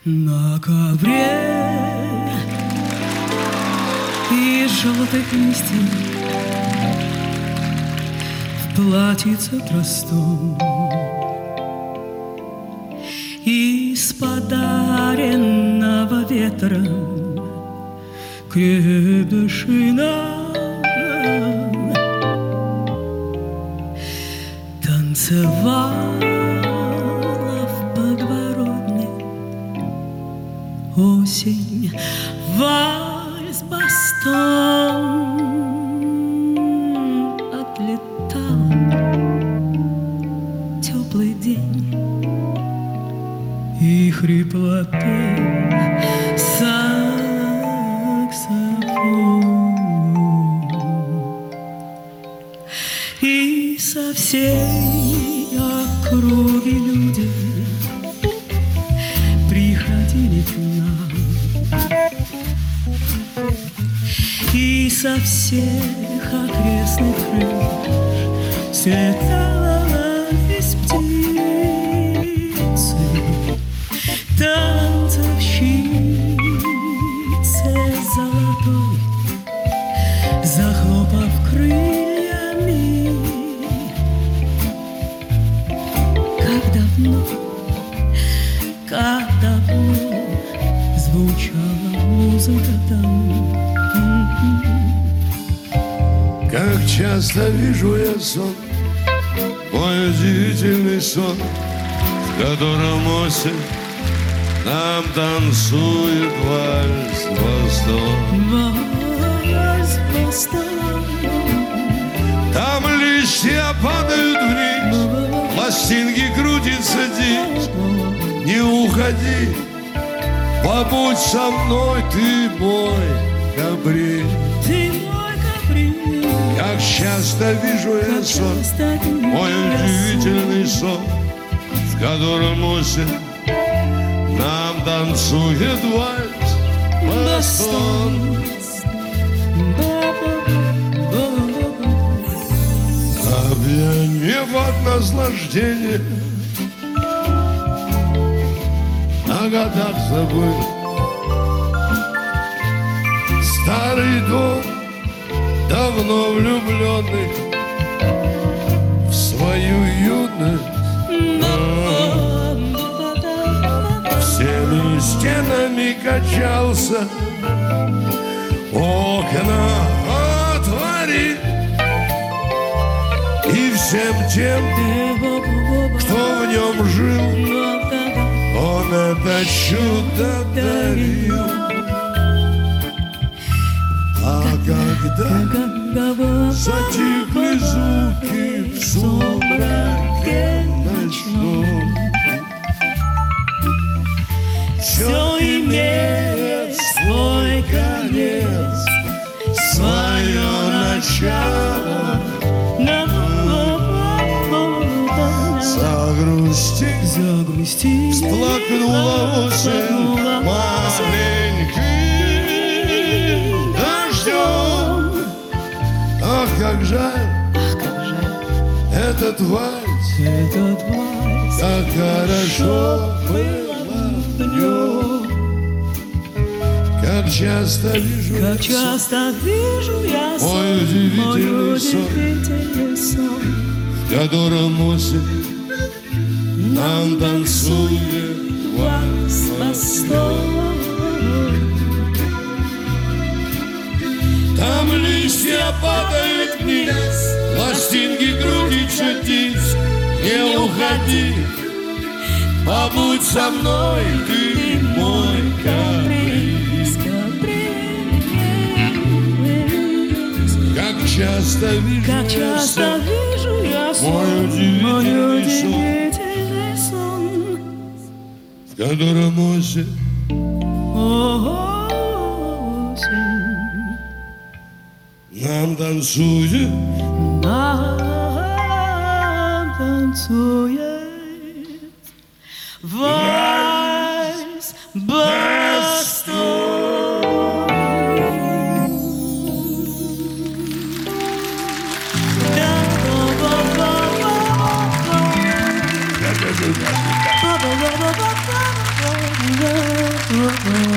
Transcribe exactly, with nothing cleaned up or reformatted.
На ковре из желтых листьев в платьице простом, из подаренного ветром крепдышина танцевала в подворотне осень вальс-бастон. Отлетал теплый день и хрипло пел саксофон, и со всей округи люди приходили к нам, и со всех окрестных крыш слетались птицы, танцовщицы золотой, захлопав крыльями. Как давно, как давно звучала музыка там. Как часто вижу я сон, мой удивительный сон, в котором осень нам танцует вальс-бастон. Вальс-бастон. Там листья падают вниз, пластинки крутится диск. Не уходи, побудь со мной, ты мой каприз. Ты мой каприз. Как часто вижу я сон, мой удивительный сон, в котором осень нам танцует вальс-бастон. Опьянев от наслаждения, о годах забыл. Старый дом, давно влюбленный в свою юность, всеми стенами качался, окна отвори, и всем тем, кто в нем жил, он это чудо дарил. А когда затихли звуки в сумраке ночном, все имеет свой конец, свое начало. Загрусти, загрусти, всплакнула осень маленьким дождем. Ах, как жаль, ах, как жаль, этот вальс, этот вальс, как хорошо было в нем. Как часто вижу, как часто вижу я сон, мой удивительный сон, сон, в котором осень нам танцует вальс-бастон. Там листья падают вниз, пластинки крутятся диск. Не уходи, побудь со мной, ты мой каприз. Как часто вижу, как часто вижу я сон, мой удивительный сон, в котором осень, осень нам танцует, нам танцует вальс-бастон. Oh,